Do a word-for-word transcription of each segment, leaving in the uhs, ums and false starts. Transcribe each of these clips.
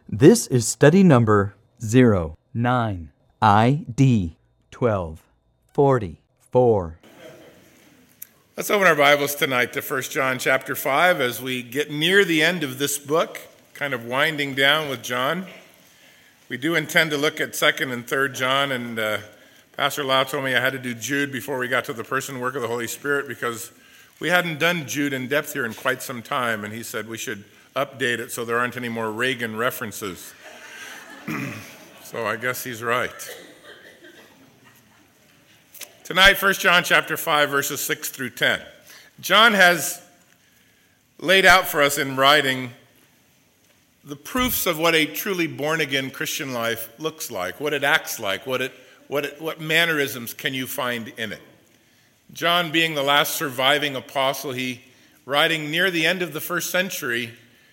This is study number zero nine I D twelve forty-four. Let's open our Bibles tonight to First John chapter five as we get near the end of this book, kind of winding down with John. We do intend to look at second and third John, and uh, Pastor Lau told me I had to do Jude before we got to the person and work of the Holy Spirit because we hadn't done Jude in depth here in quite some time, and he said we should update it so there aren't any more Reagan references. So I guess he's right. Tonight, First John chapter five, verses six through ten. John has laid out for us in writing the proofs of what a truly born-again Christian life looks like, what it acts like, what it, what it, what mannerisms can you find in it. John, being the last surviving apostle, he, writing near the end of the first century,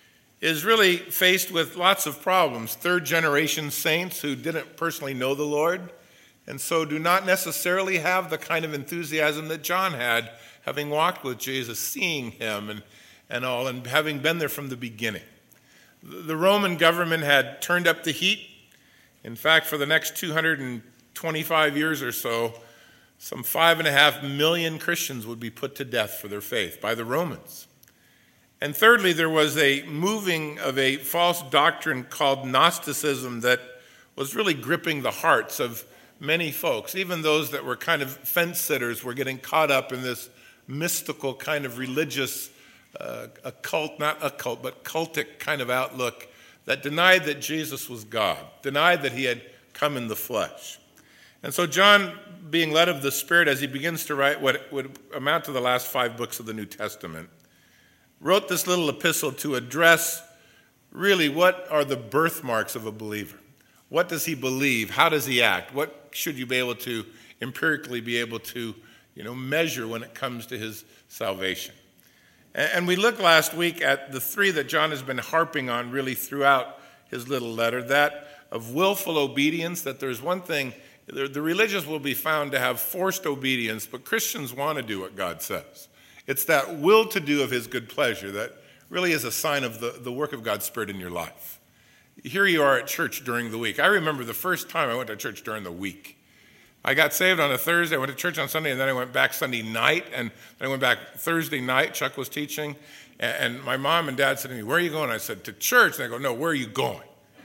is really faced with lots of problems. Third-generation saints who didn't personally know the Lord, and so do not necessarily have the kind of enthusiasm that John had, having walked with Jesus, seeing him and, and all, and having been there from the beginning. The Roman government had turned up the heat. In fact, for the next two hundred twenty-five years or so, some five and a half million Christians would be put to death for their faith by the Romans. And thirdly, there was a moving of a false doctrine called Gnosticism that was really gripping the hearts of many folks. Even those that were kind of fence sitters were getting caught up in this mystical kind of religious, uh, occult, not occult, but cultic kind of outlook that denied that Jesus was God, denied that he had come in the flesh. And so John, being led of the Spirit as he begins to write what would amount to the last five books of the New Testament, wrote this little epistle to address really what are the birthmarks of a believer. What does he believe? How does he act? What should you be able to empirically be able to, you know, measure when it comes to his salvation? And we looked last week at the three that John has been harping on really throughout his little letter, that of willful obedience, that there's one thing, the religious will be found to have forced obedience, but Christians want to do what God says. It's that will to do of his good pleasure that really is a sign of the, the work of God's Spirit in your life. Here you are at church during the week. I remember the first time I went to church during the week. I got saved on a Thursday, I went to church on Sunday, and then I went back Sunday night, and then I went back Thursday night. Chuck was teaching, and my mom and dad said to me, "Where are you going?" I said, "To church." And they go, "No, where are you going?"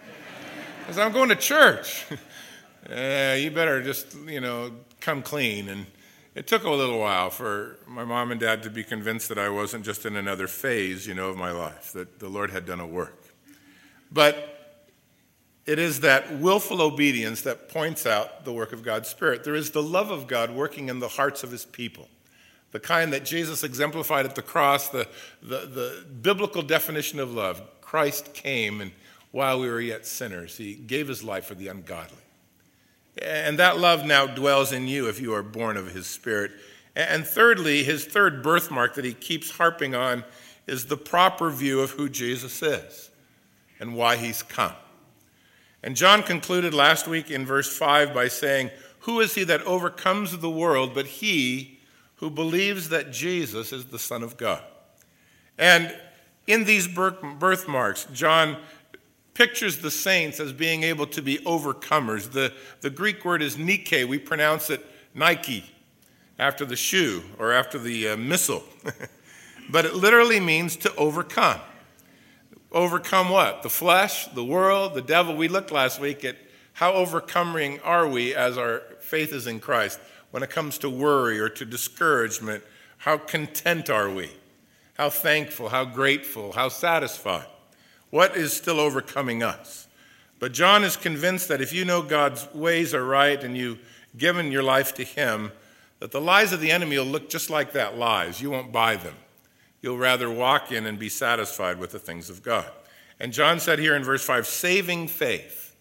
I said, "I'm going to church." uh, you better just, you know, come clean. And it took a little while for my mom and dad to be convinced that I wasn't just in another phase, you know, of my life, that the Lord had done a work. But it is that willful obedience that points out the work of God's Spirit. There is the love of God working in the hearts of his people, the kind that Jesus exemplified at the cross, the, the, the biblical definition of love. Christ came, and while we were yet sinners, he gave his life for the ungodly. And that love now dwells in you if you are born of his Spirit. And thirdly, his third birthmark that he keeps harping on is the proper view of who Jesus is and why he's come. And John concluded last week in verse five by saying, "Who is he that overcomes the world but he who believes that Jesus is the Son of God?" And in these birthmarks, John pictures the saints as being able to be overcomers. The, the Greek word is Nike. We pronounce it Nike, after the shoe or after the uh, missile. But it literally means to overcome. Overcome what? The flesh, the world, the devil. We looked last week at how overcoming are we as our faith is in Christ when it comes to worry or to discouragement. How content are we? How thankful, how grateful, how satisfied? What is still overcoming us? But John is convinced that if you know God's ways are right and you've given your life to him, that the lies of the enemy will look just like that, lies. You won't buy them. You'll rather walk in and be satisfied with the things of God. And John said here in verse five, saving faith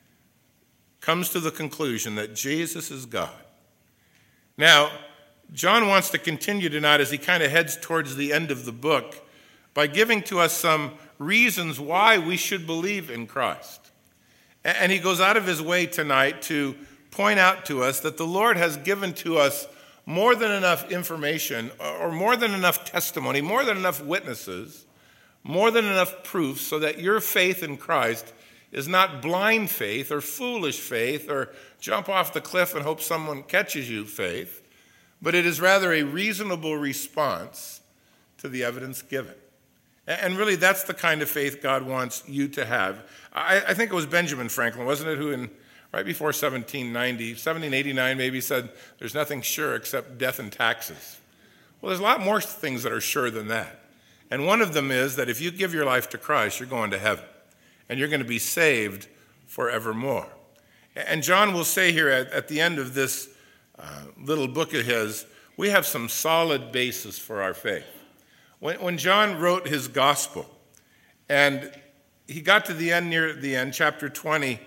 comes to the conclusion that Jesus is God. Now, John wants to continue tonight as he kind of heads towards the end of the book by giving to us some reasons why we should believe in Christ. And he goes out of his way tonight to point out to us that the Lord has given to us more than enough information or more than enough testimony, more than enough witnesses, more than enough proof so that your faith in Christ is not blind faith or foolish faith or jump off the cliff and hope someone catches you faith, but it is rather a reasonable response to the evidence given. And really, that's the kind of faith God wants you to have. I, I think it was Benjamin Franklin, wasn't it, who in right before seventeen ninety, seventeen eighty-nine maybe, said, there's nothing sure except death and taxes. Well, there's a lot more things that are sure than that. And one of them is that if you give your life to Christ, you're going to heaven. And you're going to be saved forevermore. And John will say here at, at the end of this uh, little book of his, we have some solid basis for our faith. When, when John wrote his gospel, and he got to the end, near the end, chapter twenty,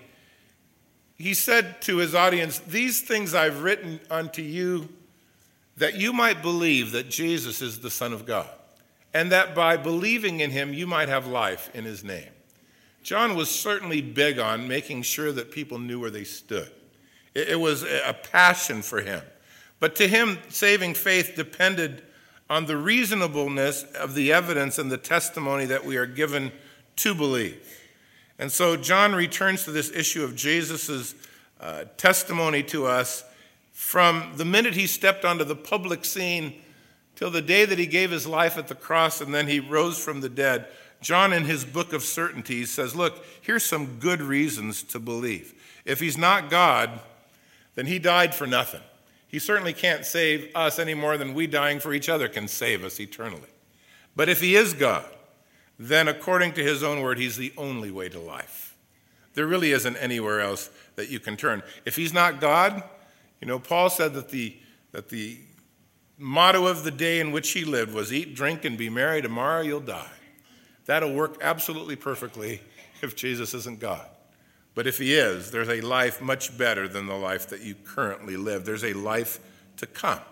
he said to his audience, these things I've written unto you that you might believe that Jesus is the Son of God, and that by believing in him you might have life in his name. John was certainly big on making sure that people knew where they stood. It, it was a passion for him. But to him, saving faith depended on the reasonableness of the evidence and the testimony that we are given to believe. And so John returns to this issue of Jesus' uh, testimony to us from the minute he stepped onto the public scene till the day that he gave his life at the cross and then he rose from the dead. John, in his book of certainties, says, look, here's some good reasons to believe. If he's not God, then he died for nothing. He certainly can't save us any more than we dying for each other can save us eternally. But if he is God, then according to his own word, he's the only way to life. There really isn't anywhere else that you can turn. If he's not God, you know, Paul said that the, that the motto of the day in which he lived was eat, drink, and be merry. Tomorrow you'll die. That'll work absolutely perfectly if Jesus isn't God. But if he is, there's a life much better than the life that you currently live. There's a life to come.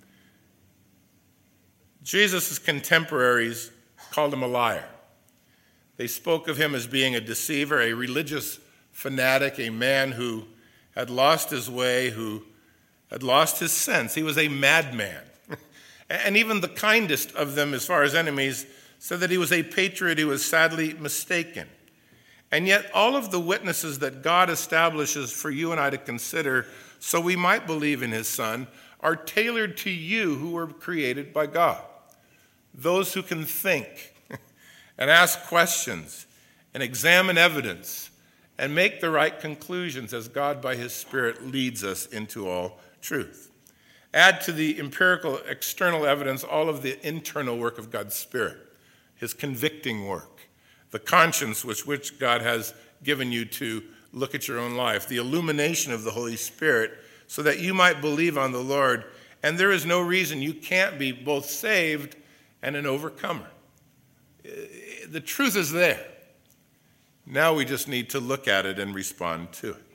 Jesus' contemporaries called him a liar. They spoke of him as being a deceiver, a religious fanatic, a man who had lost his way, who had lost his sense. He was a madman. And even the kindest of them, as far as enemies, said that he was a patriot who was sadly mistaken. And yet all of the witnesses that God establishes for you and I to consider so we might believe in his Son are tailored to you who were created by God. Those who can think and ask questions and examine evidence and make the right conclusions as God by his Spirit leads us into all truth. Add to the empirical external evidence all of the internal work of God's Spirit, his convicting work, the conscience with which God has given you to look at your own life, the illumination of the Holy Spirit so that you might believe on the Lord. And there is no reason you can't be both saved and an overcomer. The truth is there. Now we just need to look at it and respond to it.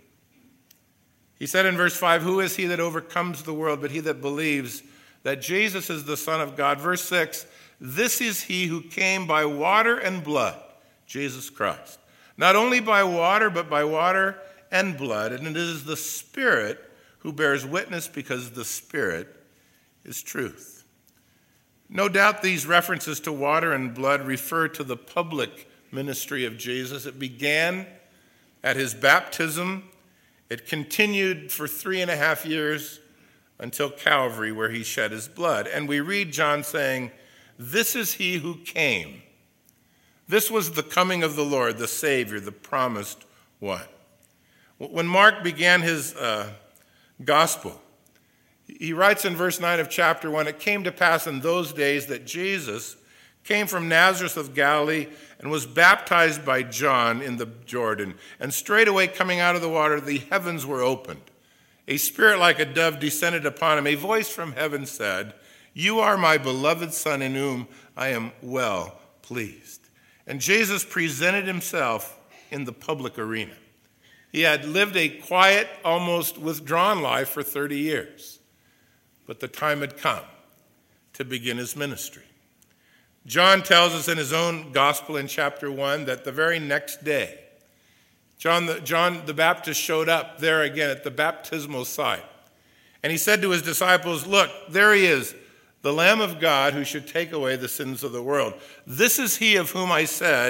He said in verse five, who is he that overcomes the world but he that believes that Jesus is the Son of God? Verse six, this is he who came by water and blood, Jesus Christ. Not only by water, but by water and blood. And it is the Spirit who bears witness because the Spirit is truth. No doubt these references to water and blood refer to the public ministry of Jesus. It began at his baptism. It continued for three and a half years until Calvary, where he shed his blood. And we read John saying, this is he who came. This was the coming of the Lord, the Savior, the promised one. When Mark began his uh, gospel, he writes in verse nine of chapter one, it came to pass in those days that Jesus came from Nazareth of Galilee and was baptized by John in the Jordan. And straightway coming out of the water, the heavens were opened. A spirit like a dove descended upon him. A voice from heaven said, you are my beloved Son in whom I am well pleased. And Jesus presented himself in the public arena. He had lived a quiet, almost withdrawn life for thirty years. But the time had come to begin his ministry. John tells us in his own gospel in chapter one that the very next day, John the, John the Baptist showed up there again at the baptismal site. And he said to his disciples, look, there he is, the Lamb of God who should take away the sins of the world. This is he of whom I said,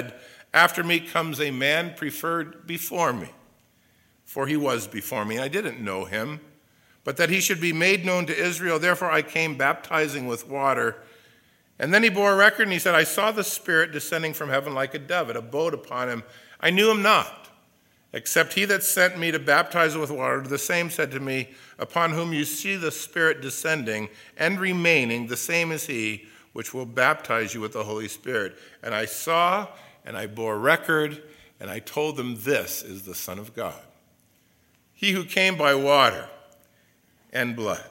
After me comes a man preferred before me, for he was before me. I didn't know him, but that he should be made known to Israel. Therefore I came baptizing with water. And then he bore record, and he said, I saw the Spirit descending from heaven like a dove. It abode upon him. I knew him not, except he that sent me to baptize with water. The same said to me, upon whom you see the Spirit descending and remaining, the same is he which will baptize you with the Holy Spirit. And I saw, and I bore record, and I told them, this is the Son of God, he who came by water and blood.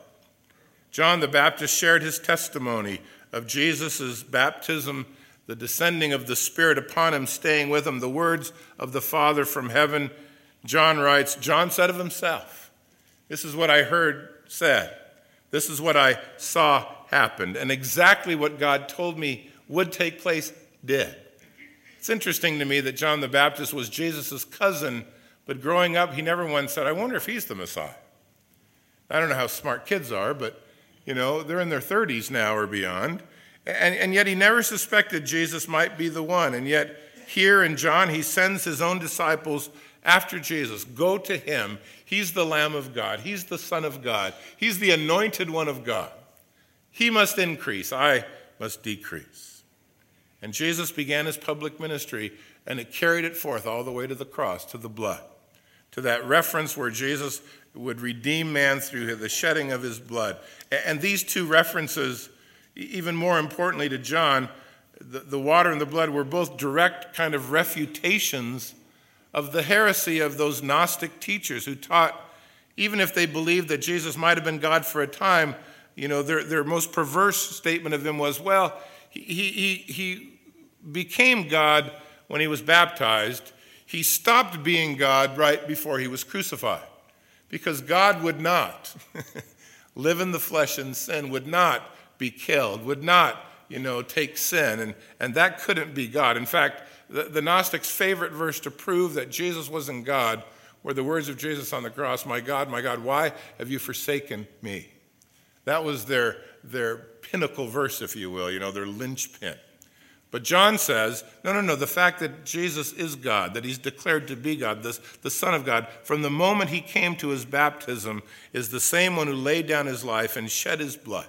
John the Baptist shared his testimony of Jesus' baptism, the descending of the Spirit upon him, staying with him, the words of the Father from heaven. John writes, John said of himself, this is what I heard said. This is what I saw happened. And exactly what God told me would take place did. It's interesting to me that John the Baptist was Jesus' cousin, but growing up, he never once said, I wonder if he's the Messiah. I don't know how smart kids are, but you know, they're in their thirties now or beyond. And, and yet he never suspected Jesus might be the one. And yet here in John, he sends his own disciples after Jesus. Go to him. He's the Lamb of God. He's the Son of God. He's the anointed one of God. He must increase. I must decrease. And Jesus began his public ministry, and it carried it forth all the way to the cross, to the blood, to that reference where Jesus would redeem man through the shedding of his blood. And these two references, even more importantly to John, the, the water and the blood were both direct kind of refutations of the heresy of those Gnostic teachers who taught, even if they believed that Jesus might have been God for a time, you know, their, their most perverse statement of him was, well, he, he, he became God when he was baptized. He stopped being God right before he was crucified. Because God would not live in the flesh and sin, would not be killed, would not, you know, take sin. And, and that couldn't be God. In fact, the, the Gnostics' favorite verse to prove that Jesus wasn't God were the words of Jesus on the cross, my God, my God, why have you forsaken me? That was their, their pinnacle verse, if you will, you know, their linchpin. But John says, no, no, no, the fact that Jesus is God, that he's declared to be God, this, the Son of God, from the moment he came to his baptism, is the same one who laid down his life and shed his blood.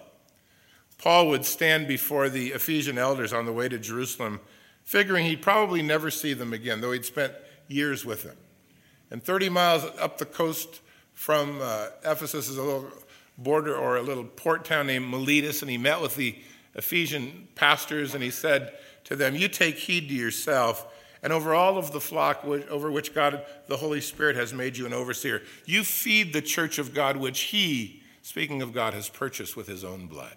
Paul would stand before the Ephesian elders on the way to Jerusalem, figuring he'd probably never see them again, though he'd spent years with them. And thirty miles up the coast from uh, Ephesus is a little border or a little port town named Miletus, and he met with the Ephesian pastors, and he said to them, you take heed to yourself, and over all of the flock over which God, the Holy Spirit, has made you an overseer, you feed the church of God, which he, speaking of God, has purchased with his own blood.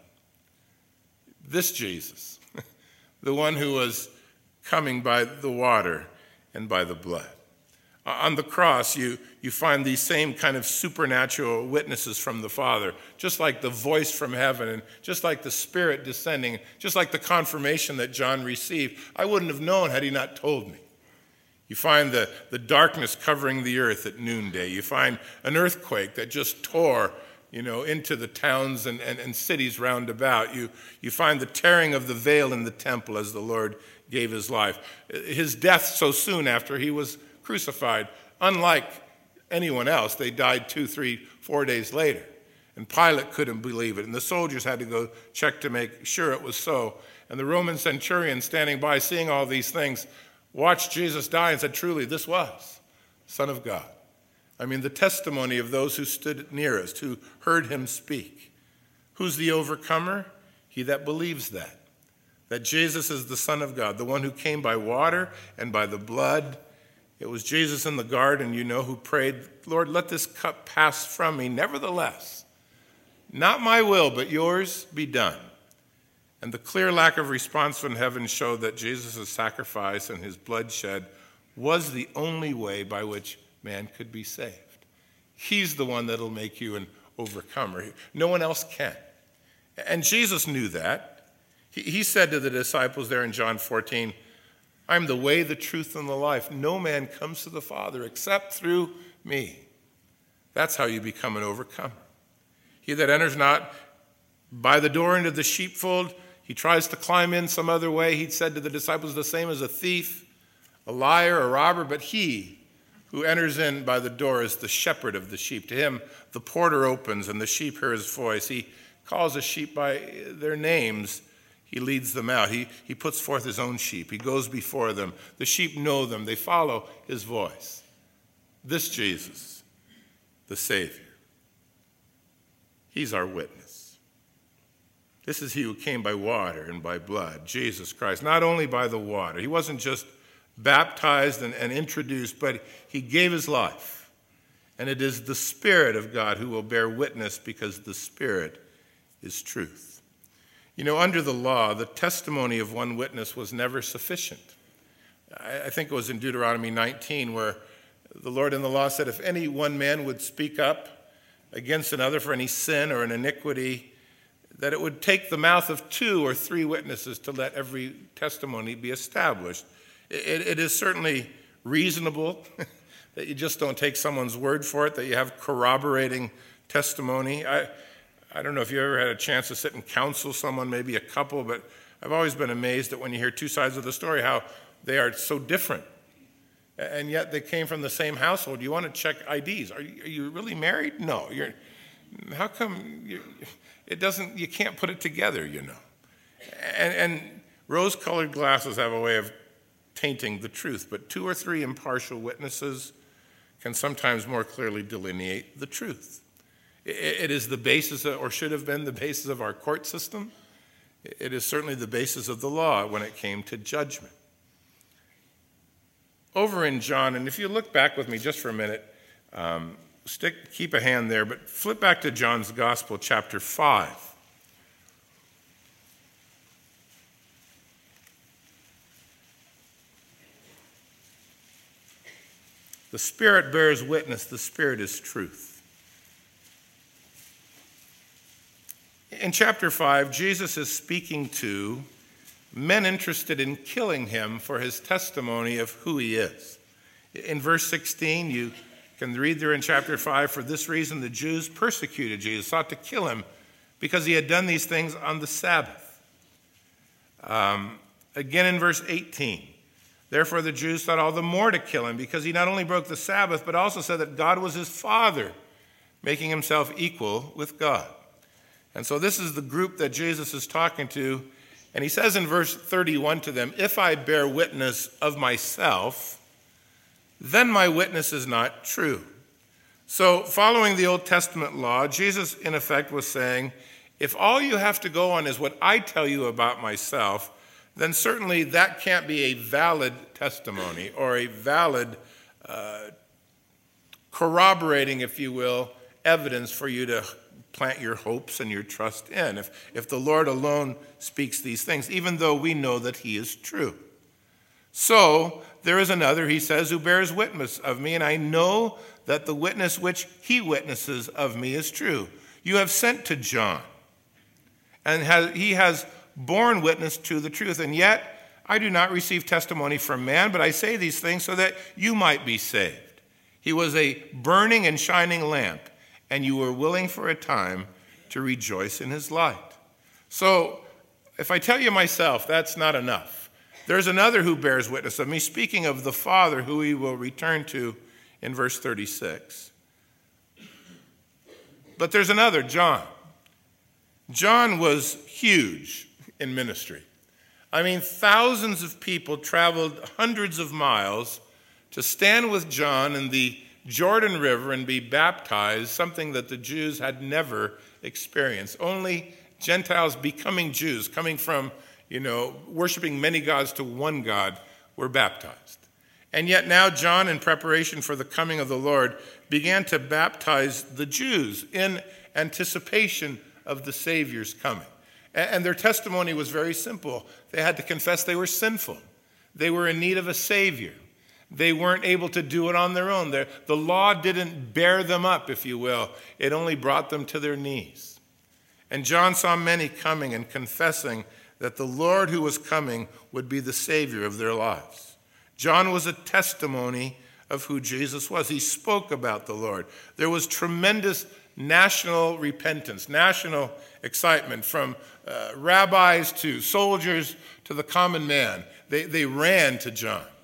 This Jesus, the one who was coming by the water and by the blood. On the cross, you, you find these same kind of supernatural witnesses from the Father, just like the voice from heaven, and just like the Spirit descending, just like the confirmation that John received. I wouldn't have known had he not told me. You find the, the darkness covering the earth at noonday. You find an earthquake that just tore, you know, into the towns and, and, and cities round about. You, you find the tearing of the veil in the temple as the Lord gave his life. His death so soon after he was crucified, unlike anyone else. They died two, three, four days later. And Pilate couldn't believe it. And the soldiers had to go check to make sure it was so. And the Roman centurion standing by, seeing all these things, watched Jesus die and said, truly, this was Son of God. I mean, the testimony of those who stood nearest, who heard him speak. Who's the overcomer? He that believes that. That Jesus is the Son of God, the one who came by water and by the blood. It was Jesus in the garden, you know, who prayed, Lord, let this cup pass from me. Nevertheless, not my will, but yours be done. And the clear lack of response from heaven showed that Jesus' sacrifice and his bloodshed was the only way by which man could be saved. He's the one that'll make you an overcomer. No one else can. And Jesus knew that. He, he said to the disciples there in John fourteen, I'm the way, the truth, and the life. No man comes to the Father except through me. That's how you become an overcomer. He that enters not by the door into the sheepfold, he tries to climb in some other way. He said to the disciples, the same as a thief. a liar, a robber, but he who enters in by the door is the shepherd of the sheep. To him, the porter opens and the sheep hear his voice. He calls the sheep by their names. He leads them out. He, he puts forth his own sheep. He goes before them. The sheep know them. They follow his voice. This Jesus, the Savior, he's our witness. This is he who came by water and by blood, Jesus Christ, not only by the water. He wasn't just baptized and, and introduced, but he gave his life. And it is the Spirit of God who will bear witness, because the Spirit is truth. You know, under the law, the testimony of one witness was never sufficient. I, I think it was in Deuteronomy nineteen where the Lord in the law said, if any one man would speak up against another for any sin or an iniquity, that it would take the mouth of two or three witnesses to let every testimony be established. It, it is certainly reasonable that you just don't take someone's word for it, that you have corroborating testimony. I, I don't know if you ever had a chance to sit and counsel someone, maybe a couple, but I've always been amazed that when you hear two sides of the story, how they are so different. And yet they came from the same household. You want to check I Ds. Are you, are you really married? No. You're, how come you, it doesn't, you can't put it together, you know? And, and rose-colored glasses have a way of tainting the truth, but two or three impartial witnesses can sometimes more clearly delineate the truth. It is the basis, of, or should have been the basis of our court system. It is certainly the basis of the law when it came to judgment. Over in John, and if you look back with me just for a minute, um, stick, keep a hand there, but flip back to John's Gospel, chapter five. The Spirit bears witness, the Spirit is truth. In chapter five, Jesus is speaking to men interested in killing him for his testimony of who he is. In verse sixteen, you can read there in chapter five, for this reason the Jews persecuted Jesus, sought to kill him because he had done these things on the Sabbath. Um, again in verse eighteen, therefore the Jews sought all the more to kill him because he not only broke the Sabbath, but also said that God was his Father, making himself equal with God. And so this is the group that Jesus is talking to. And he says in verse thirty-one to them, if I bear witness of myself, then my witness is not true. So following the Old Testament law, Jesus in effect was saying, if all you have to go on is what I tell you about myself, then certainly that can't be a valid testimony or a valid uh, corroborating, if you will, evidence for you to plant your hopes and your trust in. If, if the Lord alone speaks these things, even though we know that he is true. So there is another, he says, who bears witness of me, and I know that the witness which he witnesses of me is true. You have sent to John, and has, he has borne witness to the truth, and yet I do not receive testimony from man, but I say these things so that you might be saved. He was a burning and shining lamp, and you were willing for a time to rejoice in his light. So if I tell you myself, that's not enough. There's another who bears witness of me, speaking of the Father, who he will return to in verse thirty-six. But there's another, John. John was huge in ministry. I mean, thousands of people traveled hundreds of miles to stand with John in the Jordan River and be baptized, something that the Jews had never experienced. Only Gentiles becoming Jews, coming from, you know, worshiping many gods to one God, were baptized. And yet now John, in preparation for the coming of the Lord, began to baptize the Jews in anticipation of the Savior's coming. And their testimony was very simple. They had to confess they were sinful. They were in need of a Savior. They weren't able to do it on their own. The law didn't bear them up, if you will. It only brought them to their knees. And John saw many coming and confessing that the Lord who was coming would be the Savior of their lives. John was a testimony of who Jesus was. He spoke about the Lord. There was tremendous national repentance, national excitement, from uh, rabbis to soldiers to the common man. They, they ran to John.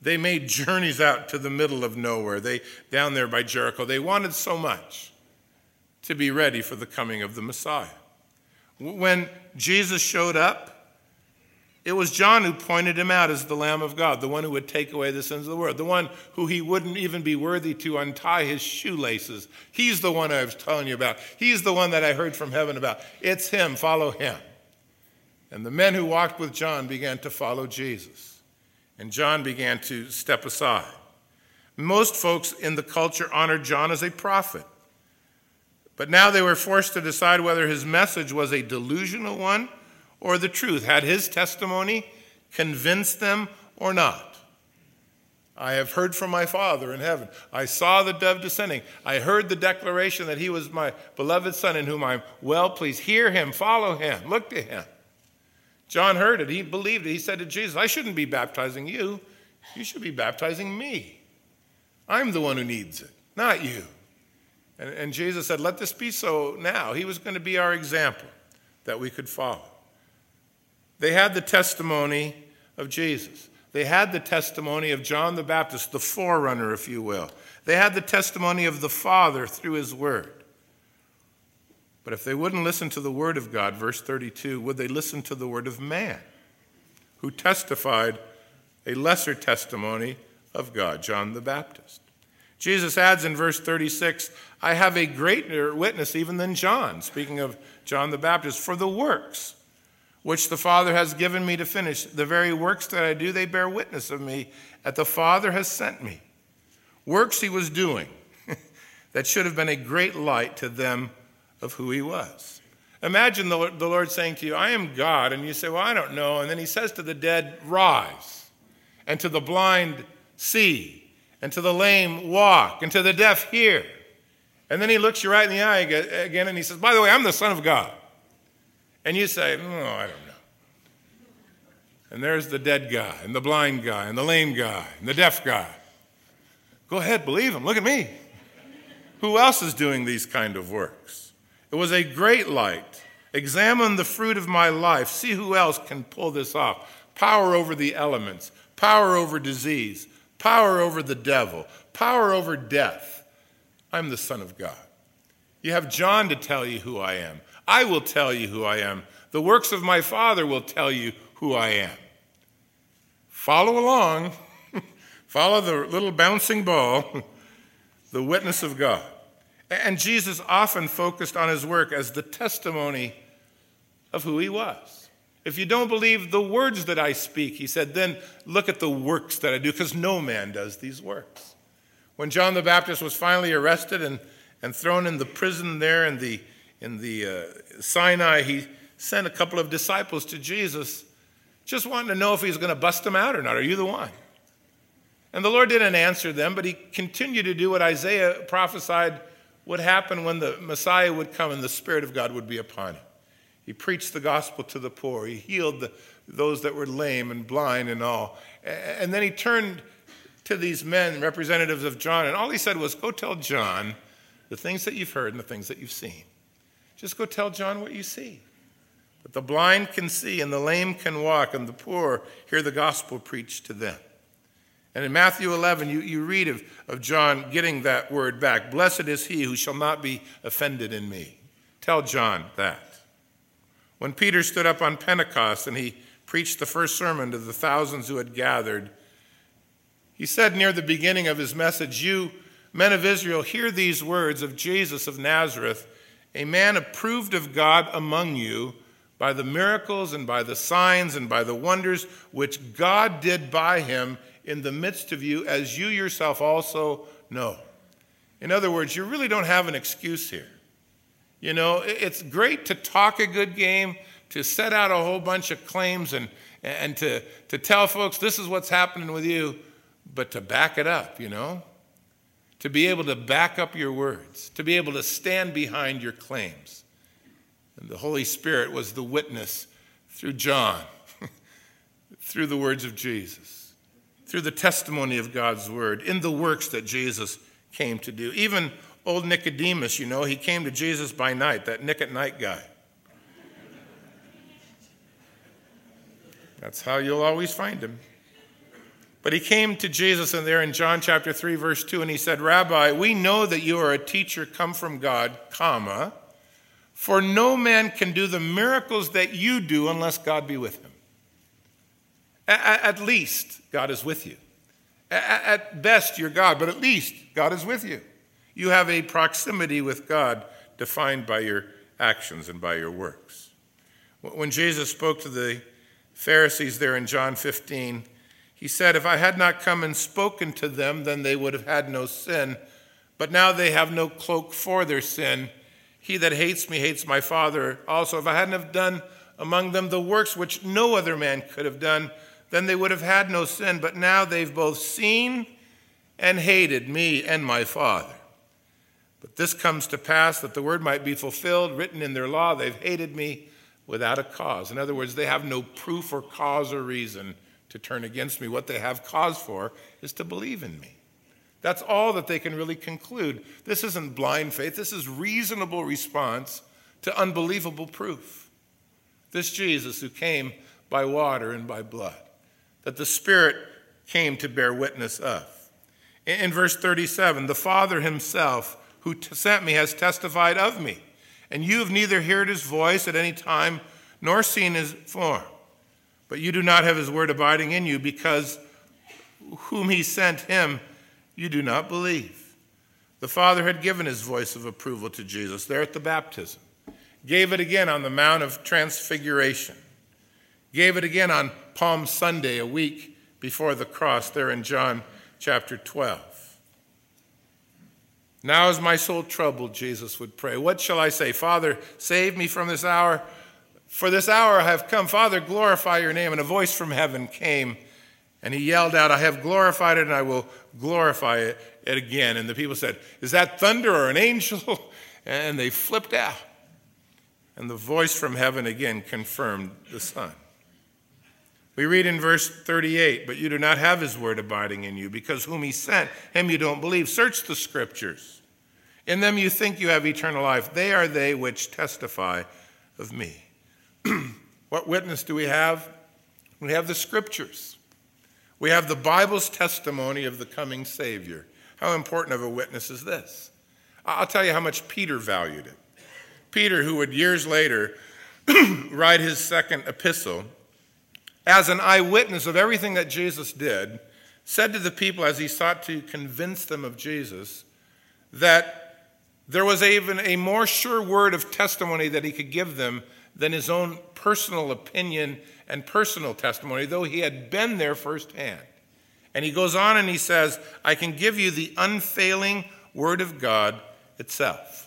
They made journeys out to the middle of nowhere, they down there by Jericho. They wanted so much to be ready for the coming of the Messiah. When Jesus showed up, it was John who pointed him out as the Lamb of God, the one who would take away the sins of the world, the one who he wouldn't even be worthy to untie his shoelaces. He's the one I was telling you about. He's the one that I heard from heaven about. It's him. Follow him. And the men who walked with John began to follow Jesus. And John began to step aside. Most folks in the culture honored John as a prophet. But now they were forced to decide whether his message was a delusional one or the truth. Had his testimony convinced them or not? I have heard from my Father in heaven. I saw the dove descending. I heard the declaration that he was my beloved Son in whom I'm well pleased. Hear him, follow him, look to him. John heard it. He believed it. He said to Jesus, I shouldn't be baptizing you. You should be baptizing me. I'm the one who needs it, not you. And, and Jesus said, let this be so now. He was going to be our example that we could follow. They had the testimony of Jesus. They had the testimony of John the Baptist, the forerunner, if you will. They had the testimony of the Father through his word. But if they wouldn't listen to the word of God, verse thirty-two, would they listen to the word of man, who testified a lesser testimony of God, John the Baptist? Jesus adds in verse thirty-six, I have a greater witness even than John, speaking of John the Baptist, for the works which the Father has given me to finish. The very works that I do, they bear witness of me, that the Father has sent me. Works he was doing that should have been a great light to them of who he was. Imagine the, the Lord saying to you, I am God, and you say, well, I don't know. And then he says to the dead, rise, and to the blind, see, and to the lame, walk, and to the deaf, hear. And then he looks you right in the eye again, and he says, by the way, I'm the Son of God. And you say, oh, I don't know. And there's the dead guy, and the blind guy, and the lame guy, and the deaf guy. Go ahead, believe him. Look at me. Who else is doing these kind of works? It was a great light. Examine the fruit of my life. See who else can pull this off. Power over the elements, power over disease, power over the devil, power over death. I'm the Son of God. You have John to tell you who I am. I will tell you who I am. The works of my Father will tell you who I am. Follow along. Follow the little bouncing ball, the witness of God. And Jesus often focused on his work as the testimony of who he was. If you don't believe the words that I speak, he said, then look at the works that I do, because no man does these works. When John the Baptist was finally arrested and, and thrown in the prison there in the, in the uh, Sinai, he sent a couple of disciples to Jesus, just wanting to know if he was going to bust him out or not. Are you the one? And the Lord didn't answer them, but he continued to do what Isaiah prophesied would happen when the Messiah would come and the Spirit of God would be upon him. He preached the gospel to the poor. He healed the, those that were lame and blind and all. And then he turned to these men, representatives of John, and all he said was, go tell John the things that you've heard and the things that you've seen. Just go tell John what you see. That the blind can see and the lame can walk and the poor hear the gospel preached to them. And in Matthew eleven, you, you read of, of John getting that word back. Blessed is he who shall not be offended in me. Tell John that. When Peter stood up on Pentecost and he preached the first sermon to the thousands who had gathered, he said near the beginning of his message, you men of Israel, hear these words of Jesus of Nazareth, a man approved of God among you by the miracles and by the signs and by the wonders which God did by him in the midst of you, as you yourself also know. In other words, you really don't have an excuse here. You know, it's great to talk a good game, to set out a whole bunch of claims and, and to, to tell folks this is what's happening with you, but to back it up, you know? To be able to back up your words, to be able to stand behind your claims. And the Holy Spirit was the witness through John, through the words of Jesus, through the testimony of God's word, in the works that Jesus came to do. Even old Nicodemus, you know, he came to Jesus by night, that Nick at Night guy. That's how you'll always find him. But he came to Jesus and there in John chapter three, verse two, and he said, Rabbi, we know that you are a teacher come from God, comma, for no man can do the miracles that you do unless God be with him. At least God is with you. At best, you're God, but at least God is with you. You have a proximity with God defined by your actions and by your works. When Jesus spoke to the Pharisees there in John fifteen, he said, if I had not come and spoken to them, then they would have had no sin. But now they have no cloak for their sin. He that hates me hates my Father also. If I hadn't have done among them the works which no other man could have done, then they would have had no sin. But now they've both seen and hated me and my Father. But this comes to pass that the word might be fulfilled, written in their law, they've hated me without a cause. In other words, they have no proof or cause or reason to turn against me. What they have cause for is to believe in me. That's all that they can really conclude. This isn't blind faith. This is reasonable response to unbelievable proof. This Jesus who came by water and by blood, that the Spirit came to bear witness of. In verse thirty-seven, the Father himself who sent me has testified of me, and you have neither heard his voice at any time nor seen his form. But you do not have his word abiding in you, because whom he sent him you do not believe. The Father had given his voice of approval to Jesus there at the baptism, gave it again on the Mount of Transfiguration, gave it again on Palm Sunday, a week before the cross, there in John chapter twelve. Now is my soul troubled, Jesus would pray. What shall I say? Father, save me from this hour. For this hour I have come. Father, glorify your name. And a voice from heaven came, and he yelled out, I have glorified it, and I will glorify it, it again. And the people said, is that thunder or an angel? And they flipped out. And the voice from heaven again confirmed the Son. We read in verse thirty-eight, but you do not have his word abiding in you, because whom he sent, him you don't believe. Search the scriptures. In them you think you have eternal life. They are they which testify of me. What witness do we have? We have the scriptures. We have the Bible's testimony of the coming Savior. How important of a witness is this? I'll tell you how much Peter valued it. Peter, who would years later write his second epistle, as an eyewitness of everything that Jesus did, said to the people as he sought to convince them of Jesus that there was even a more sure word of testimony that he could give them than his own personal opinion and personal testimony, though he had been there firsthand. And he goes on and he says, I can give you the unfailing word of God itself.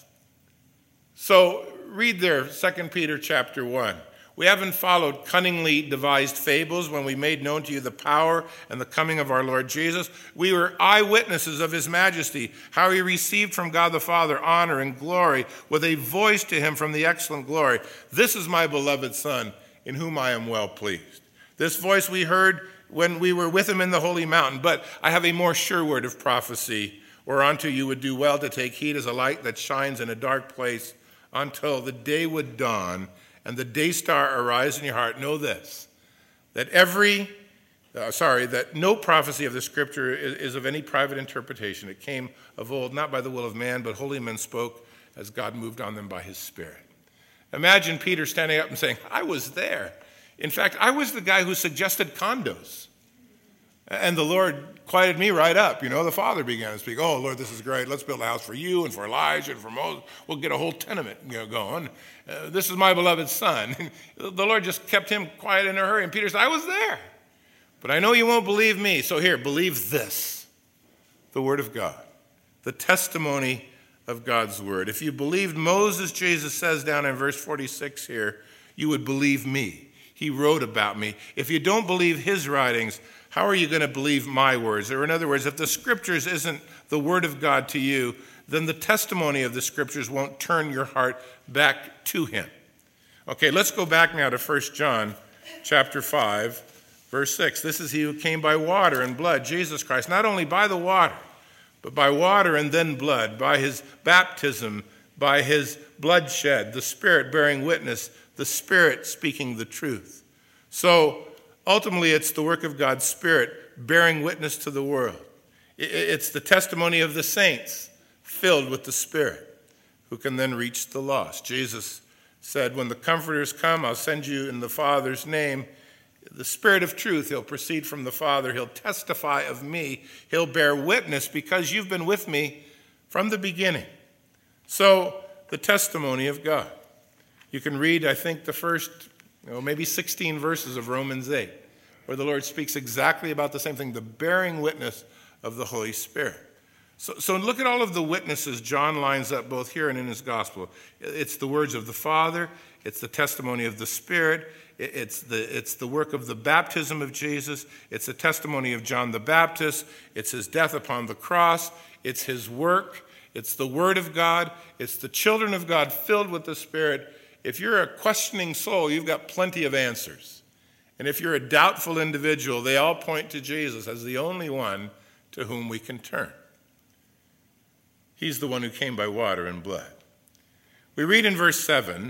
So read there, Second Peter chapter one. We haven't followed cunningly devised fables when we made known to you the power and the coming of our Lord Jesus. We were eyewitnesses of his majesty, how he received from God the Father honor and glory with a voice to him from the excellent glory. This is my beloved Son, in whom I am well pleased. This voice we heard when we were with him in the holy mountain. But I have a more sure word of prophecy, whereunto you would do well to take heed as a light that shines in a dark place until the day would dawn and the day star arise in your heart. Know this, that every, uh, sorry, that no prophecy of the scripture is, is of any private interpretation. It came of old, not by the will of man, but holy men spoke as God moved on them by his Spirit. Imagine Peter standing up and saying, I was there. In fact, I was the guy who suggested condos. And the Lord quieted me right up. You know, the Father began to speak. Oh, Lord, this is great. Let's build a house for you and for Elijah and for Moses. We'll get a whole tenement, you know, going. Uh, this is my beloved Son. The Lord just kept him quiet in a hurry. And Peter said, I was there. But I know you won't believe me. So here, believe this, the word of God, the testimony of God's word. If you believed Moses, Jesus says down in verse forty-six here, you would believe me. He wrote about me. If you don't believe his writings, how are you going to believe my words? Or in other words, if the scriptures isn't the word of God to you, then the testimony of the scriptures won't turn your heart back to him. Okay, let's go back now to First John chapter five, verse six. This is he who came by water and blood, Jesus Christ, not only by the water, but by water and then blood, by his baptism, by his bloodshed, the Spirit bearing witness, the Spirit speaking the truth. So ultimately, it's the work of God's Spirit bearing witness to the world. It's the testimony of the saints filled with the Spirit who can then reach the lost. Jesus said, when the Comforters come, I'll send you in the Father's name. The Spirit of truth, he'll proceed from the Father. He'll testify of me. He'll bear witness because you've been with me from the beginning. So, the testimony of God. You can read, I think, the first, you know, maybe sixteen verses of Romans eight, where the Lord speaks exactly about the same thing, the bearing witness of the Holy Spirit. So, so look at all of the witnesses John lines up both here and in his gospel. It's the words of the Father. It's the testimony of the Spirit. It's the, it's the work of the baptism of Jesus. It's the testimony of John the Baptist. It's his death upon the cross. It's his work. It's the Word of God. It's the children of God filled with the Spirit. If you're a questioning soul, you've got plenty of answers. And if you're a doubtful individual, they all point to Jesus as the only one to whom we can turn. He's the one who came by water and blood. We read in verse seven,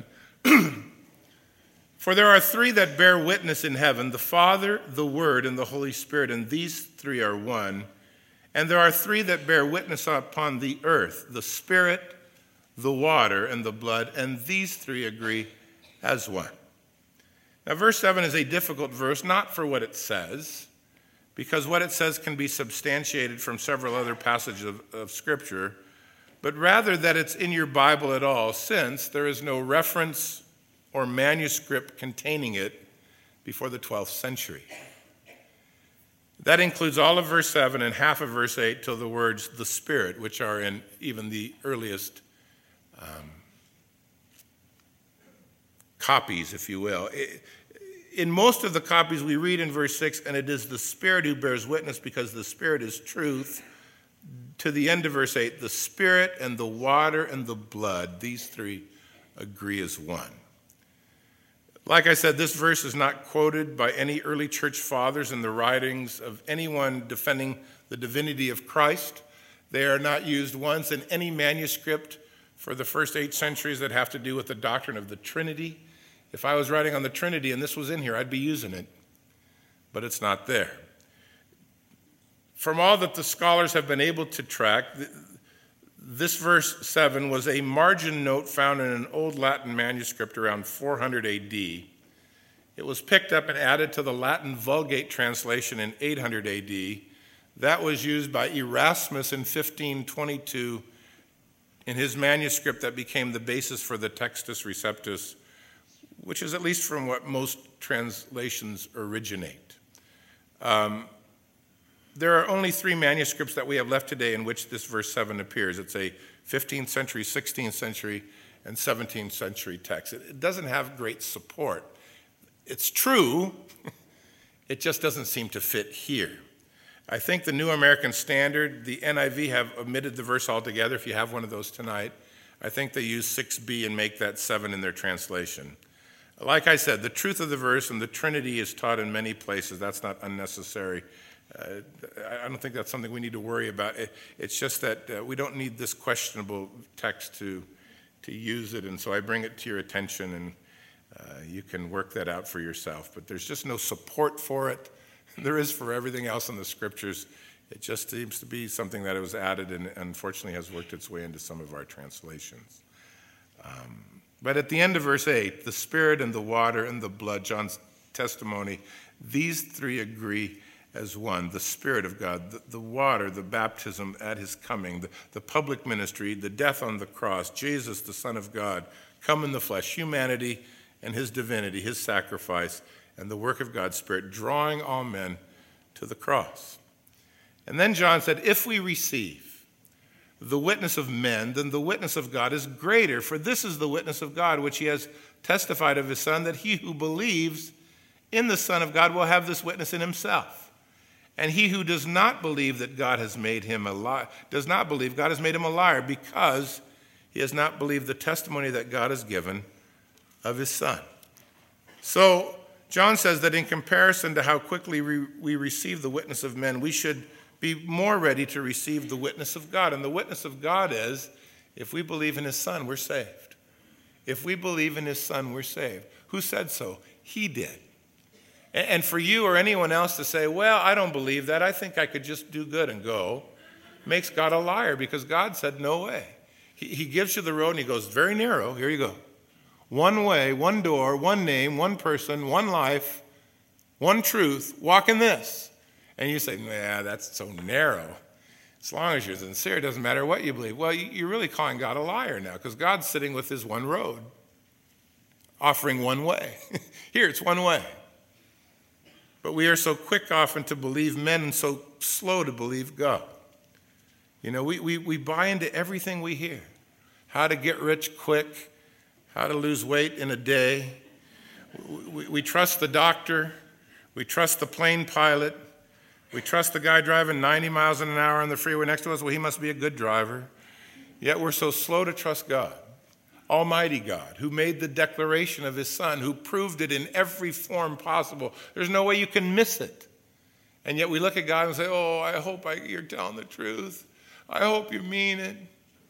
for there are three that bear witness in heaven, the Father, the Word, and the Holy Spirit, and these three are one. And there are three that bear witness upon the earth, the Spirit, the water, and the blood, and these three agree as one. Now, verse seven is a difficult verse, not for what it says, because what it says can be substantiated from several other passages of, of Scripture, but rather that it's in your Bible at all, since there is no reference or manuscript containing it before the twelfth century. That includes all of verse seven and half of verse eight till the words the Spirit, which are in even the earliest um, copies, if you will. In most of the copies we read in verse six, and it is the Spirit who bears witness because the Spirit is truth. To the end of verse eight, the Spirit and the water and the blood, these three agree as one. Like I said, this verse is not quoted by any early church fathers in the writings of anyone defending the divinity of Christ. They are not used once in any manuscript for the first eight centuries that have to do with the doctrine of the Trinity. If I was writing on the Trinity and this was in here, I'd be using it, but it's not there. From all that the scholars have been able to track, this verse seven was a margin note found in an old Latin manuscript around four hundred A D. It was picked up and added to the Latin Vulgate translation in eight hundred A D. That was used by Erasmus in fifteen twenty-two in his manuscript that became the basis for the Textus Receptus, which is at least from what most translations originate. Um, There are only three manuscripts that we have left today in which this verse seven appears. It's a fifteenth century, sixteenth century, and seventeenth century text. It doesn't have great support. It's true, it just doesn't seem to fit here. I think the New American Standard, the N I V, have omitted the verse altogether, if you have one of those tonight. I think they use six B and make that seven in their translation. Like I said, the truth of the verse and the Trinity is taught in many places. That's not unnecessary. Uh, I don't think that's something we need to worry about. It, it's just that uh, we don't need this questionable text to, to use it, and so I bring it to your attention, and uh, you can work that out for yourself. But there's just no support for it. There is for everything else in the Scriptures. It just seems to be something that was added and unfortunately has worked its way into some of our translations. Um, but at the end of verse eight, the Spirit and the water and the blood, John's testimony, these three agree as one, the Spirit of God, the, the water, the baptism at his coming, the, the public ministry, the death on the cross, Jesus, the Son of God, come in the flesh, humanity and his divinity, his sacrifice, and the work of God's Spirit, drawing all men to the cross. And then John said, if we receive the witness of men, then the witness of God is greater, for this is the witness of God, which he has testified of his Son, that he who believes in the Son of God will have this witness in himself. And he who does not believe that God has made him a liar, does not believe God has made him a liar, because he has not believed the testimony that God has given of his Son. So John says that in comparison to how quickly we, we receive the witness of men, we should be more ready to receive the witness of God. And the witness of God is, if we believe in his Son, we're saved. If we believe in his Son, we're saved. Who said so? He did. And for you or anyone else to say, well, I don't believe that, I think I could just do good and go, makes God a liar, because God said no way. He, he gives you the road and he goes, very narrow, here you go. One way, one door, one name, one person, one life, one truth, walk in this. And you say, nah, that's so narrow. As long as you're sincere, it doesn't matter what you believe. Well, you're really calling God a liar now, because God's sitting with his one road, offering one way. Here, it's one way. But we are so quick often to believe men and so slow to believe God. You know, we, we, we buy into everything we hear. How to get rich quick, how to lose weight in a day. We, we trust the doctor. We trust the plane pilot. We trust the guy driving ninety miles an hour on the freeway next to us. Well, he must be a good driver. Yet we're so slow to trust God. Almighty God, who made the declaration of his son, who proved it in every form possible. There's no way you can miss it. And yet we look at God and say, oh, I hope I, you're telling the truth. I hope you mean it.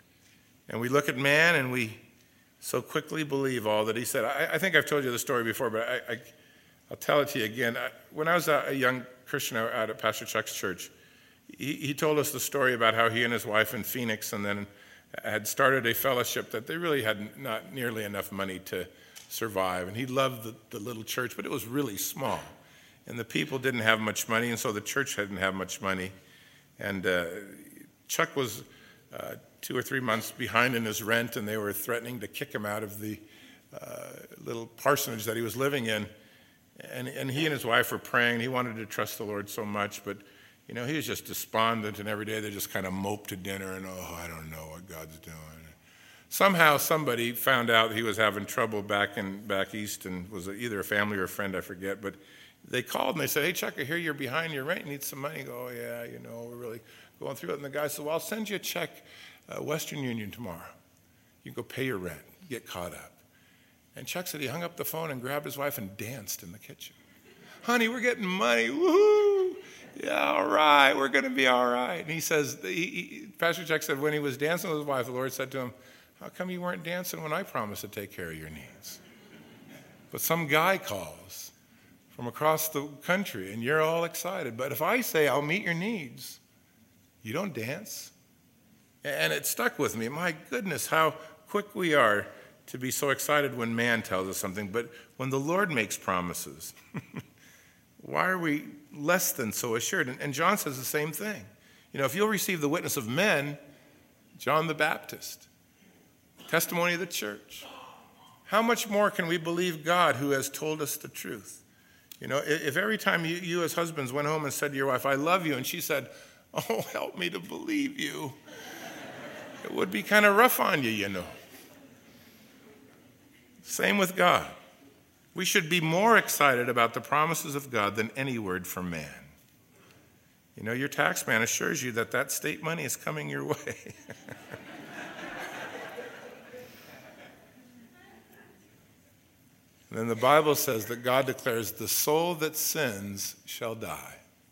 And we look at man and we so quickly believe all that he said. I, I think I've told you the story before, but I, I, I'll tell it to you again. I, when I was a, a young Christian out at Pastor Chuck's church, he, he told us the story about how he and his wife in Phoenix and then had started a fellowship that they really had not nearly enough money to survive. And he loved the, the little church, but it was really small. And the people didn't have much money, and so the church didn't have much money. And uh, Chuck was uh, two or three months behind in his rent, and they were threatening to kick him out of the uh, little parsonage that he was living in. And, and he and his wife were praying. He wanted to trust the Lord so much, but you know, he was just despondent, and every day they just kind of moped to dinner and, oh, I don't know what God's doing. Somehow somebody found out he was having trouble back in back east, and was either a family or a friend, I forget. But they called and they said, hey, Chuck, I hear you're behind your rent. You need some money. Go, oh, yeah, you know, we're really going through it. And the guy said, well, I'll send you a check, uh, Western Union tomorrow. You can go pay your rent, get caught up. And Chuck said he hung up the phone and grabbed his wife and danced in the kitchen. Honey, we're getting money. Woohoo! Yeah, all right, we're going to be all right. And he says, he, he, Pastor Chuck said when he was dancing with his wife, the Lord said to him, how come you weren't dancing when I promised to take care of your needs? But some guy calls from across the country, and you're all excited. But if I say I'll meet your needs, you don't dance. And it stuck with me. My goodness, how quick we are to be so excited when man tells us something. But when the Lord makes promises, why are we less than so assured? And John says the same thing. You know, if you'll receive the witness of men, John the Baptist, testimony of the church, how much more can we believe God who has told us the truth? You know, if every time you, you as husbands went home and said to your wife, I love you, and she said, oh, help me to believe you, it would be kind of rough on you, you know. Same with God. We should be more excited about the promises of God than any word from man. You know, your tax man assures you that that state money is coming your way. And then the Bible says that God declares, the soul that sins shall die.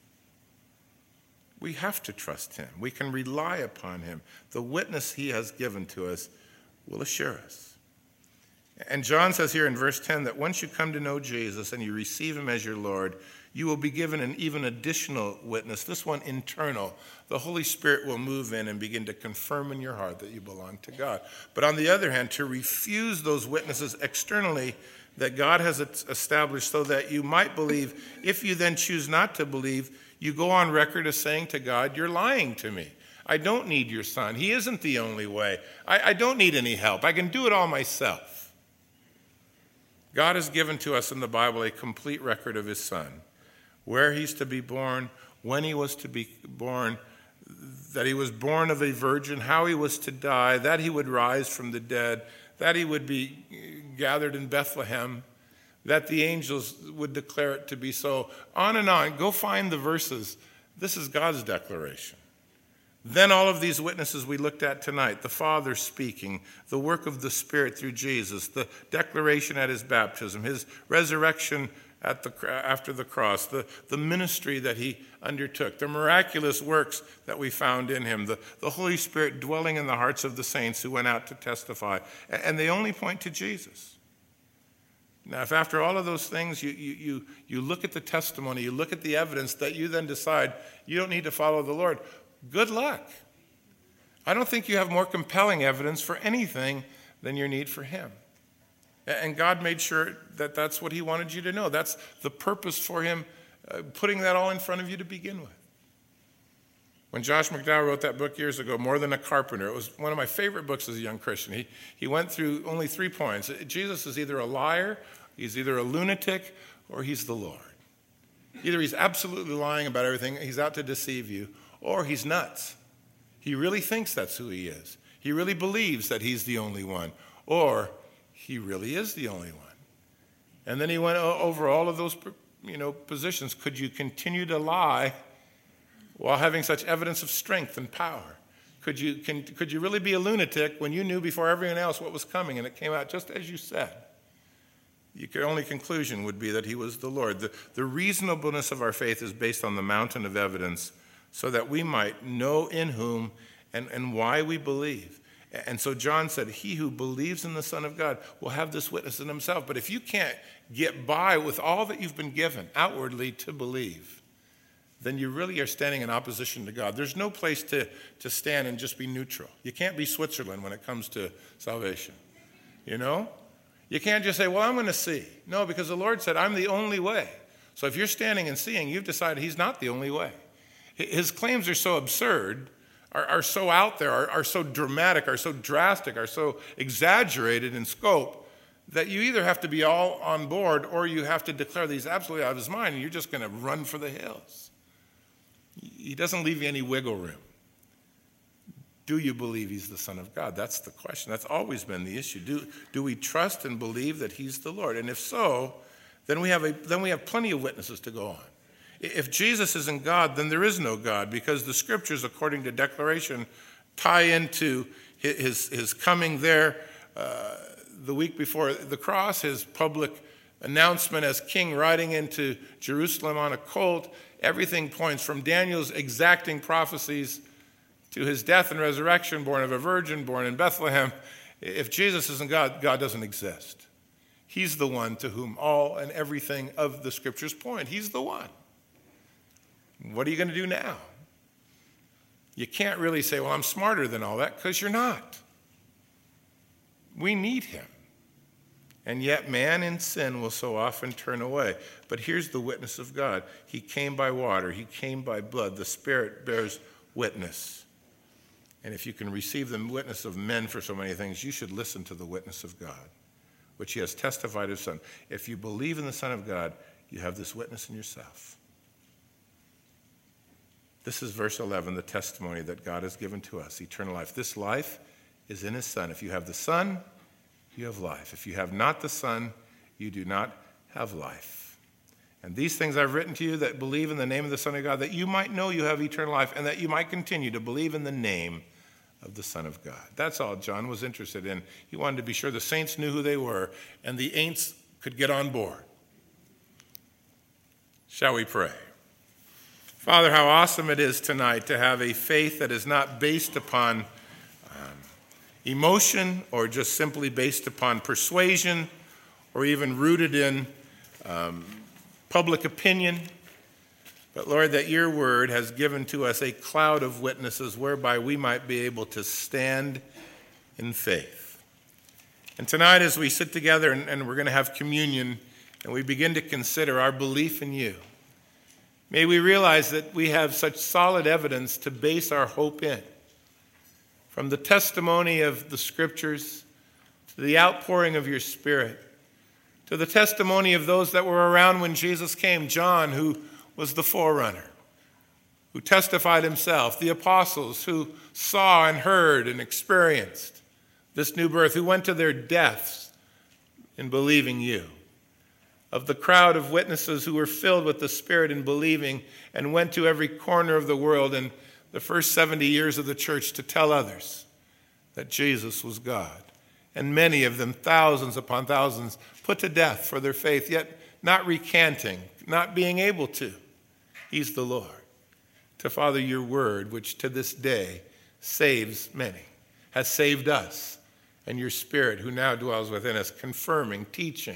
We have to trust him. We can rely upon him. The witness he has given to us will assure us. And John says here in verse ten that once you come to know Jesus and you receive him as your Lord, you will be given an even additional witness, this one internal. The Holy Spirit will move in and begin to confirm in your heart that you belong to God. But on the other hand, to refuse those witnesses externally that God has established so that you might believe, if you then choose not to believe, you go on record as saying to God, you're lying to me. I don't need your son. He isn't the only way. I, I don't need any help. I can do it all myself. God has given to us in the Bible a complete record of his son, where he's to be born, when he was to be born, that he was born of a virgin, how he was to die, that he would rise from the dead, that he would be gathered in Bethlehem, that the angels would declare it to be so. On and on. Go find the verses. This is God's declaration. Then all of these witnesses we looked at tonight, the Father speaking, the work of the Spirit through Jesus, the declaration at his baptism, his resurrection at the, after the cross, the, the ministry that he undertook, the miraculous works that we found in him, the, the Holy Spirit dwelling in the hearts of the saints who went out to testify. And they only point to Jesus. Now, if after all of those things you, you, you, you look at the testimony, you look at the evidence that you then decide you don't need to follow the Lord, good luck. I don't think you have more compelling evidence for anything than your need for him. And God made sure that that's what he wanted you to know. That's the purpose for him uh, putting that all in front of you to begin with. When Josh McDowell wrote that book years ago, More Than a Carpenter, it was one of my favorite books as a young Christian. He, he went through only three points. Jesus is either a liar, he's either a lunatic, or he's the Lord. Either he's absolutely lying about everything, he's out to deceive you, or he's nuts. He really thinks that's who he is. He really believes that he's the only one, or he really is the only one. And then he went over all of those, you know, positions. Could you continue to lie while having such evidence of strength and power? Could you, can, could you really be a lunatic when you knew before everyone else what was coming and it came out just as you said? Your only conclusion would be that he was the Lord. The, the reasonableness of our faith is based on the mountain of evidence so that we might know in whom and, and why we believe. And so John said, he who believes in the Son of God will have this witness in himself. But if you can't get by with all that you've been given outwardly to believe, then you really are standing in opposition to God. There's no place to, to stand and just be neutral. You can't be Switzerland when it comes to salvation. You know? You can't just say, well, I'm going to see. No, because the Lord said, I'm the only way. So if you're standing and seeing, you've decided he's not the only way. His claims are so absurd, are, are so out there, are, are so dramatic, are so drastic, are so exaggerated in scope, that you either have to be all on board or you have to declare these absolutely out of his mind, and you're just going to run for the hills. He doesn't leave you any wiggle room. Do you believe he's the Son of God? That's the question. That's always been the issue. Do, do we trust and believe that he's the Lord? And if so, then we have a, then we have plenty of witnesses to go on. If Jesus isn't God, then there is no God, because the scriptures, according to declaration, tie into his, his coming there uh, the week before the cross, his public announcement as king riding into Jerusalem on a colt. Everything points from Daniel's exacting prophecies to his death and resurrection, born of a virgin, born in Bethlehem. If Jesus isn't God, God doesn't exist. He's the one to whom all and everything of the scriptures point. He's the one. What are you going to do now? You can't really say, well, I'm smarter than all that, because you're not. We need him. And yet man in sin will so often turn away. But here's the witness of God. He came by water. He came by blood. The Spirit bears witness. And if you can receive the witness of men for so many things, you should listen to the witness of God, which he has testified of his Son. If you believe in the Son of God, you have this witness in yourself. This is verse eleven, the testimony that God has given to us, eternal life. This life is in his Son. If you have the Son, you have life. If you have not the Son, you do not have life. And these things I've written to you that believe in the name of the Son of God, that you might know you have eternal life, and that you might continue to believe in the name of the Son of God. That's all John was interested in. He wanted to be sure the saints knew who they were, and the ain'ts could get on board. Shall we pray? Father, how awesome it is tonight to have a faith that is not based upon emotion, or just simply based upon persuasion, or even rooted in um, public opinion. But Lord, that your word has given to us a cloud of witnesses whereby we might be able to stand in faith. And tonight as we sit together and, and we're going to have communion and we begin to consider our belief in you, may we realize that we have such solid evidence to base our hope in. From the testimony of the scriptures, to the outpouring of your Spirit, to the testimony of those that were around when Jesus came, John, who was the forerunner, who testified himself, the apostles who saw and heard and experienced this new birth, who went to their deaths in believing you, of the crowd of witnesses who were filled with the Spirit in believing and went to every corner of the world and the first seventy years of the church to tell others that Jesus was God. And many of them, thousands upon thousands, put to death for their faith, yet not recanting, not being able to. He's the Lord. To Father, your word, which to this day saves many, has saved us, and your Spirit who now dwells within us, confirming, teaching,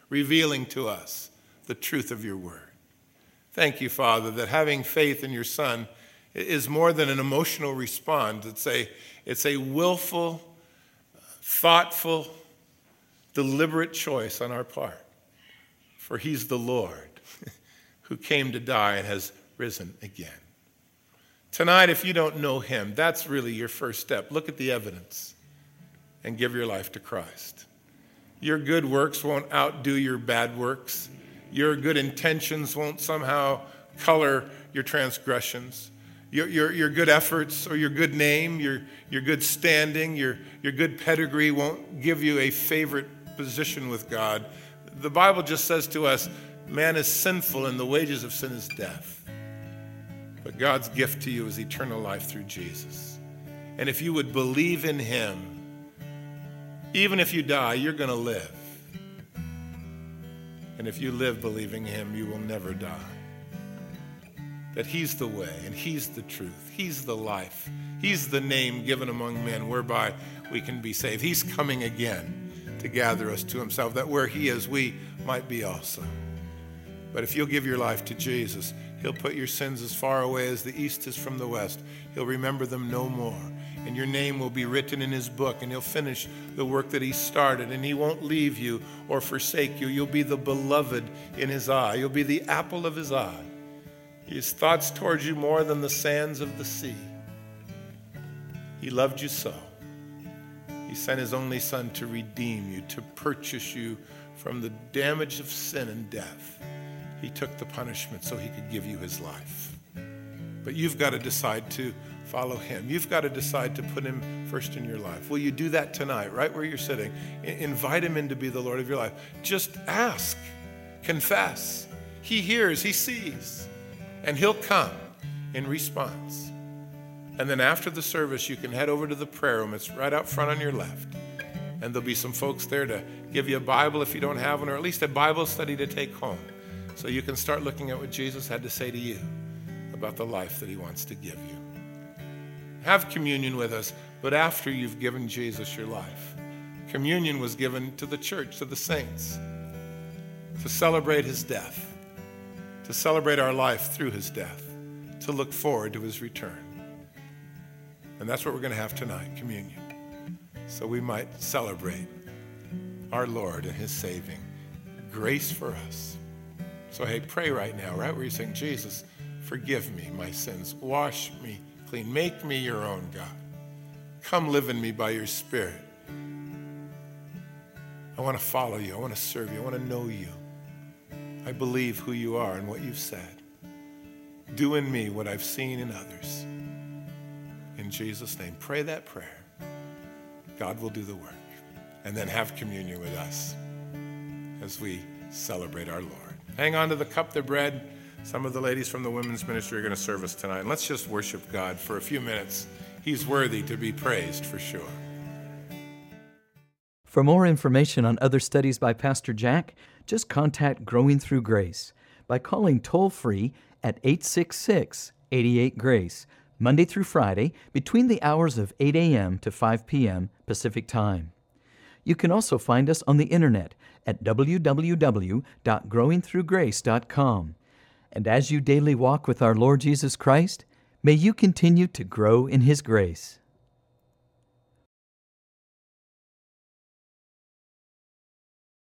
revealing to us the truth of your word. Thank you, Father, that having faith in your Son is more than an emotional response. It's a, it's a willful, thoughtful, deliberate choice on our part. For he's the Lord who came to die and has risen again. Tonight, if you don't know him, that's really your first step. Look at the evidence and give your life to Christ. Your good works won't outdo your bad works. Your good intentions won't somehow color your transgressions. Your, your, your good efforts or your good name, your, your good standing, your, your good pedigree won't give you a favorite position with God. The Bible just says to us, man is sinful and the wages of sin is death. But God's gift to you is eternal life through Jesus. And if you would believe in him, even if you die, you're going to live. And if you live believing him, you will never die. That he's the way and he's the truth. He's the life. He's the name given among men whereby we can be saved. He's coming again to gather us to himself, that where he is, we might be also. But if you'll give your life to Jesus, he'll put your sins as far away as the east is from the west. He'll remember them no more. And your name will be written in his book, and he'll finish the work that he started, and he won't leave you or forsake you. You'll be the beloved in his eye. You'll be the apple of his eye. His thoughts towards you more than the sands of the sea. He loved you so. He sent his only Son to redeem you, to purchase you from the damage of sin and death. He took the punishment so he could give you his life. But you've got to decide to follow him. You've got to decide to put him first in your life. Will you do that tonight, right where you're sitting? I- invite him in to be the Lord of your life. Just ask, confess. He hears, he sees, and he'll come in response. And then after the service, you can head over to the prayer room. It's right out front on your left. And there'll be some folks there to give you a Bible if you don't have one, or at least a Bible study to take home. So you can start looking at what Jesus had to say to you about the life that he wants to give you. Have communion with us, but after you've given Jesus your life. Communion was given to the church, to the saints, to celebrate his death, to celebrate our life through his death, to look forward to his return. And that's what we're going to have tonight, communion, so we might celebrate our Lord and his saving grace for us. So, hey, pray right now, right where you're saying, Jesus, forgive me my sins. Wash me clean. Make me your own, God. Come live in me by your Spirit. I want to follow you. I want to serve you. I want to know you. I believe who you are and what you've said. Do in me what I've seen in others. In Jesus' name, pray that prayer. God will do the work. And then have communion with us as we celebrate our Lord. Hang on to the cup, the bread. Some of the ladies from the women's ministry are going to serve us tonight. And let's just worship God for a few minutes. He's worthy to be praised for sure. For more information on other studies by Pastor Jack, just contact Growing Through Grace by calling toll-free at eight six six, eight eight, GRACE, Monday through Friday, between the hours of eight a.m. to five p.m. Pacific Time. You can also find us on the internet at w w w dot growing through grace dot com. And as you daily walk with our Lord Jesus Christ, may you continue to grow in his grace.